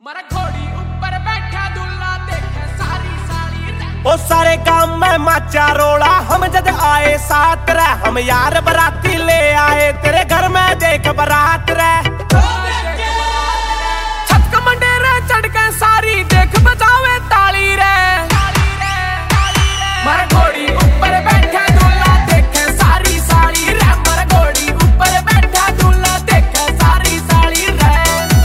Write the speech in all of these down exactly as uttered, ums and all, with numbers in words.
मरा घोड़ी ऊपर बैठा दूल्हा देखे सारी साली रे। ओ सारे काम में माचा रोड़ा हम जद आए साथ रे, हम यार बराती ले आए तेरे घर में देख बरात रे। छत का मंडेरे चढ़ के सारी देख बजावे ताली रे। मरा घोड़ी ऊपर बैठा दूल्हा देखे सारी साली रे। मरा घोड़ी ऊपर बैठा दूल्हा देखे सारी साली रे।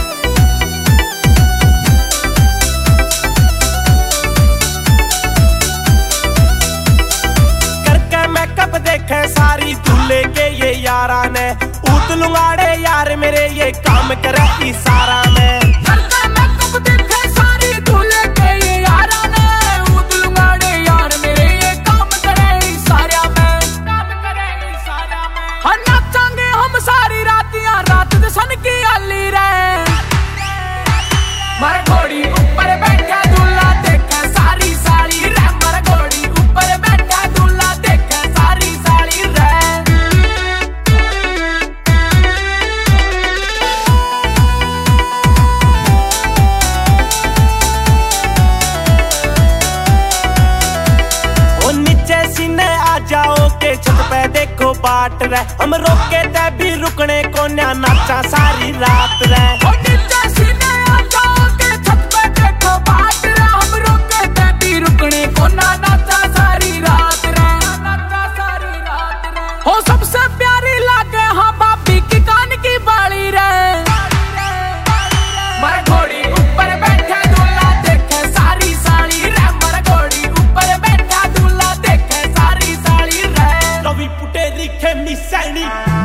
करके मैकअप देखे सारी दूल्हे के ये यारा ने, ऊत लुंगाड़े यार मेरे ये काम करे इशारा में। मरा घोड़ी ऊपर बैठा दूल्हा देखे सारी साली रे। मरा घोड़ी ऊपर बैठा दूल्हा देखे सारी साली रे। ओ नीचे सीने आ जाओ के छत पे देखो बाट रे, हम रोके ते भी रुकने को ना नाचा सारी रात रे। सबसे प्यारी लागे हाँ भाभी की कान की बाली रे। मरा घोड़ी ऊपर बैठा दूल्हा देखे सारी साली रे। मरा घोड़ी ऊपर बैठा दूल्हा देखे सारी साली रे। रवि पुटेरी के मिसैनी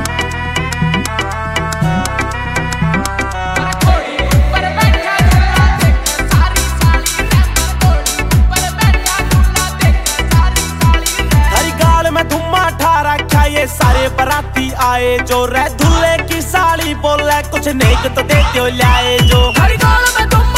मरा घोड़ी ऊपर बैठा दूल्हा देखे सारी साली रे। मरा घोड़ी ऊपर बैठा दूल्हा देखे सारी साली रे। हरी गाल में धुम्मा ठा रखा ये सारे बराती आए जो रे, दूल्हे की साली बोले कुछ नेक तो दे दो लाए जो। हरी गाल में धुम्मा